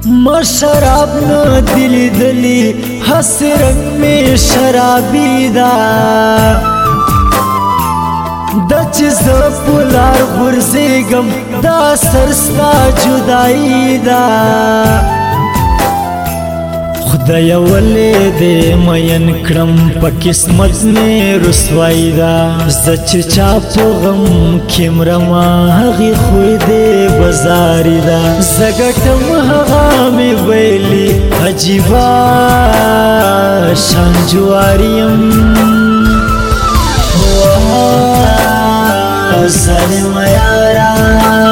ما شراب نو دلی دلی حسرت میں شرابی دا دا چیز پولار غرزیگم دا سرستا جدائی دا خدای ولی دے مین کرم پا قسمت میں رسوائی دا زچ چاپو غم کمرما حقی خوی دے بزاری دا زگٹم حقا میں ویلی عجیبا شانجواریم ظالم یارا